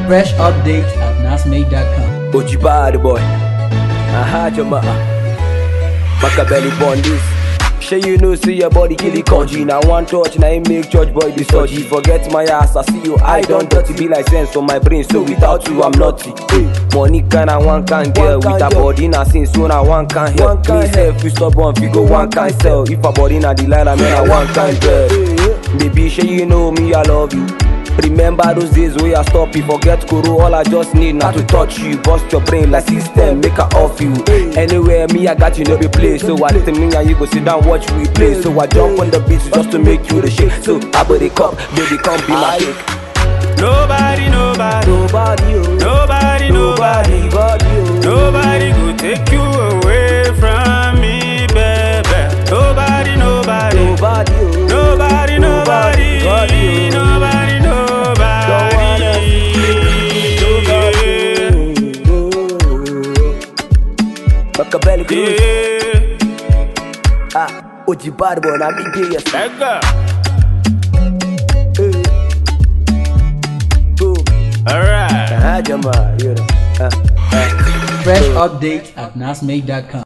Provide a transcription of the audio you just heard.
Fresh updates at nasmade.com. Ojibari boy, aha jama'a, Machiavelli born this. Sure you know, see your body kill it country. Now one touch, now you make church boy be surgery. Forget my ass, I see you, I don't dirty. Be like sense on my brain, so without you I'm naughty. Money can I one can girl, with a body na sin, so now one can help. Me self, you stubborn, figure one can sell. If a body na the line, I mean I one can girl. Baby, sure you know me, I love you. Remember those days where I stop you, forget Kuro, all I just need now to touch you. Bust your brain like system, make her off you. Anywhere me I got you no be play. So I let me and you go sit down watch we play. So I jump on the beat just to make you the shake. So I bought the cup, baby come be my cake. Nobody, nobody, Nobody, oh. nobody, nobody, Nobody, oh. nobody could take you away from me, baby. Nobody, nobody, Nobody, oh. nobody, nobody, Nobody, oh. nobody, Machiavelli Cruz. yeah. Ah, Ojibari boy, na me gay yes. Let go. Boom. Alright. Aha jama'a, you know. Fresh updates at nasmade.com.